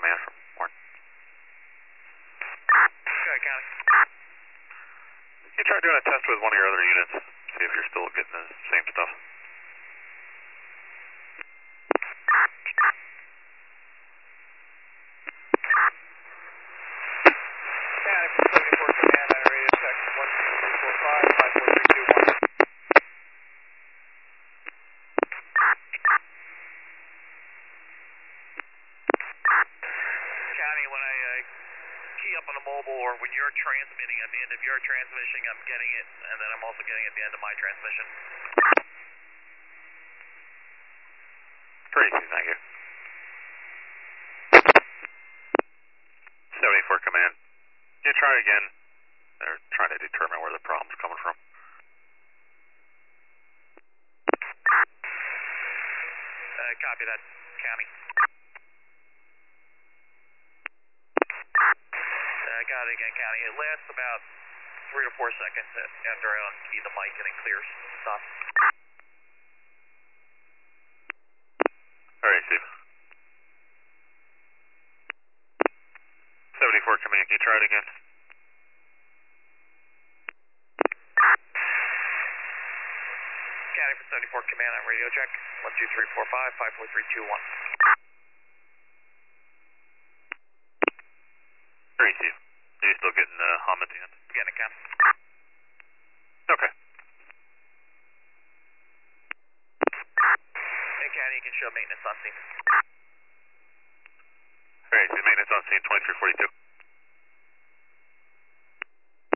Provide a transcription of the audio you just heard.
command from Warren. Okay, County. You try doing a test with one of your other units, see if you're still getting the same stuff. County from 74 Command on radio check 12345 54321. County, when I key up on a mobile or when you're transmitting at the end of your transmission, I'm getting it, and then I'm also getting it at the end of my transmission. Great, thank you. 74 Command. You try again. They're trying to determine where the problem's coming from. Copy that, County. Got it again, County. It lasts about 3 to 4 seconds after I unkey the mic and it clears. Stop. Alright, Steve. 74 Command, can you try it again? County for 74 Command on radio check 12345 54321. Great, Steve. Are you still getting the hum at the end? Getting it, County. Okay. Hey, County, you can show maintenance on scene. Alright, Steve, maintenance on scene 2342.